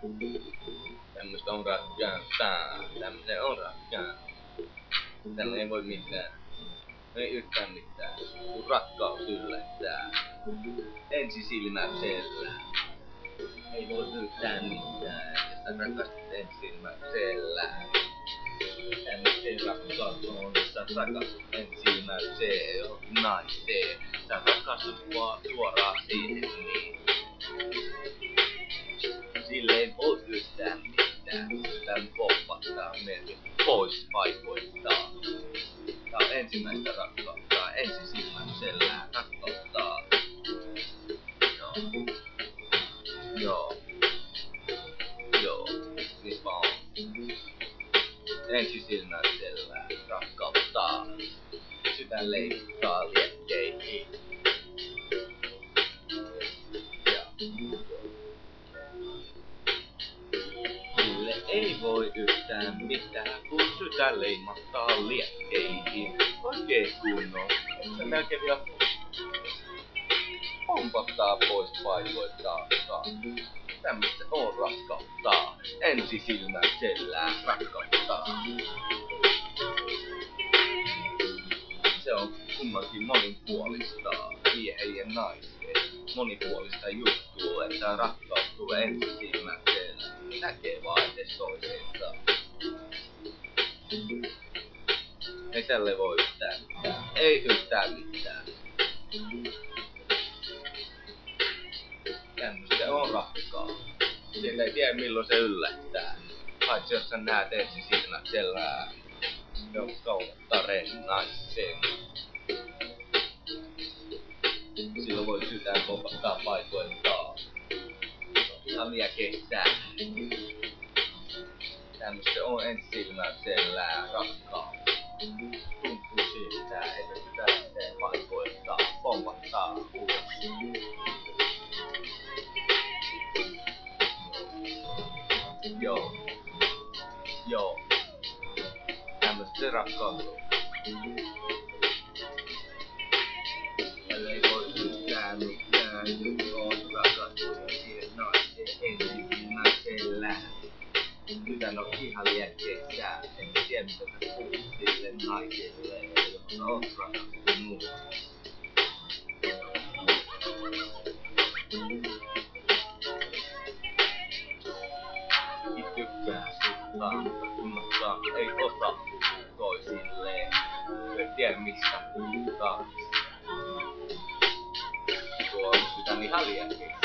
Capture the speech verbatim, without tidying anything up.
Tämmöstä on rakkautta, tämmönen on rakkautta. Tänne ei voi mitään. Ei yhtään mitään. Kun rakkaus yllättää. Ensisilmäyksellä. Ei voi yhtään mitään. Ja sä rakastut ensisilmäyksellä. Tämmösen rakkaus on, jos sä rakastut ensisilmäykseen johonkin naiseen. Sä rakastut vaan suoraan siihen niin. Sille ei voi yhtään mitään. Tän pompattaa meidät pois paikoistaan. Tää on ensimmäistä rakkautta, ensisilmäyksellä rakkauttaa. Joo. Joo. Joo. Niin vaan. Ensisilmäyksellä rakkauttaa. Sydän leikkaa liekkeihin. Sille ei voi yhtään mitään, kun sydän leimahtaa liekkeihin. Oikein kunnon. Se melkein vielä pompottaa pois paikoistaan. Tämmöstä on rakkauttaa. Ensisilmäyksellä rakkauttaa. Se on kummankin monipuolista. Miehen ja naisen. Monipuolista juttua, että rakkaus tulee ensisilmäyksellä. Näkee vaan edes toisensa. Ei tälle voi yhtään mitään. Ei yhtään mitään. Tämmöstä on rakkaus. Sillä ei tiedä milloin se yllättää. Paitsi jos sä näet ensisilmäyksellä rakkauttareen naisen. Silloin voi sydän pompattaa paikoiltaan. Ihan liian kestää. Tämmöstä on ensisilmäyksellä rakkaus. Tuntuu siltä, että sydän lähtee paikoiltaan. Pompattaa ulos. Joo. Joo. Tämmöstä se rakkaus on. Tällä ei voi yhtään mitään, jos on rakastunut siihen naiseen ensisilmäyksellä. Sydän on ihan liekkeessä, enkä tiedä mitä sä puhut sille naiselle, johon oot rakastunut. Tykkää susta, mutta kunnossa ei osaa puhua toisilleen. Ei tiedä mistä puhutaan. Tuo on sydän ihan liekkeessä.